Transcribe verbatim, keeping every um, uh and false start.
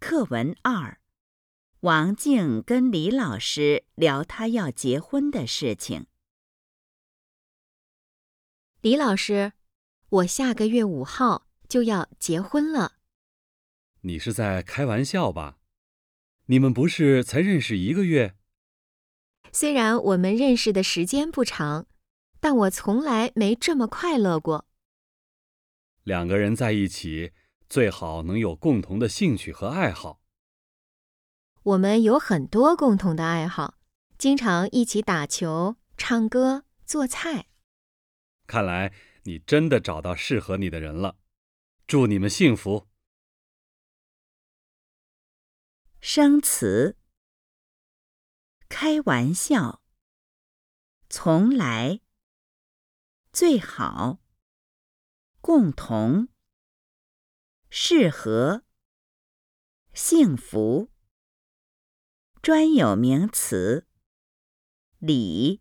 课文二，王静跟李老师聊他要结婚的事情。 李老师，我下个月五号就要结婚了。 你是在开玩笑吧？你们不是才认识一个月？ 虽然我们认识的时间不长，但我从来没这么快乐过。 两个人在一起，最好能有共同的兴趣和爱好。 我们有很多共同的爱好，经常一起打球、唱歌、做菜。 看来你真的找到适合你的人了，祝你们幸福。 生词：开玩笑、从来、最好、共同、适合、幸福。专有名词：礼。